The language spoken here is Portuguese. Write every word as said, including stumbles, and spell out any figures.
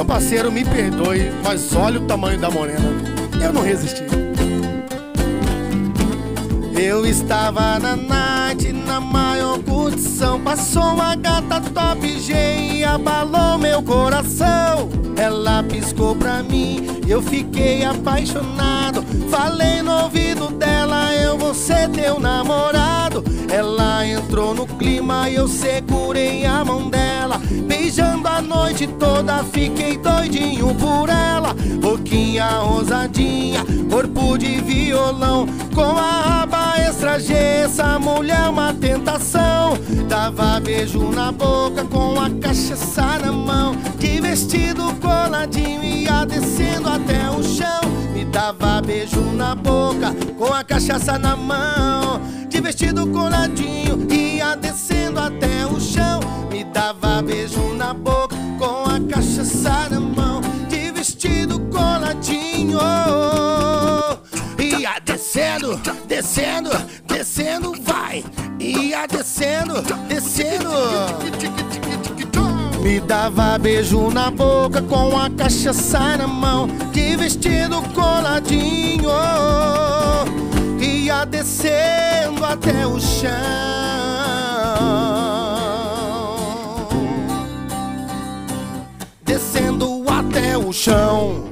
Meu parceiro, me perdoe, mas olha o tamanho da morena. Eu não resisti. Eu estava na night, na maior curtição. Passou uma gata top G e abalou meu coração. Ela piscou pra mim, eu fiquei apaixonado. Falei no ouvido dela, eu vou ser teu namorado. Ela entrou no clima e eu segurei a mão dela. Beijando a noite toda, fiquei doidinho por ela. Boquinha rosadinha, corpo de violão, com a raba extra G, essa mulher é uma tentação. Dava beijo na boca com a cachaça na mão, de vestido coladinho ia descendo até o chão. Me dava beijo na boca com a cachaça na mão, de vestido coladinho ia descendo até o chão. Me dava beijo na boca com a cachaça na mão, de vestido coladinho ia descendo, descendo, descendo, vai. Ia descendo, descendo. Me dava beijo na boca com a cachaça na mão, de vestido coladinho ia descendo até o chão. Descendo até o chão.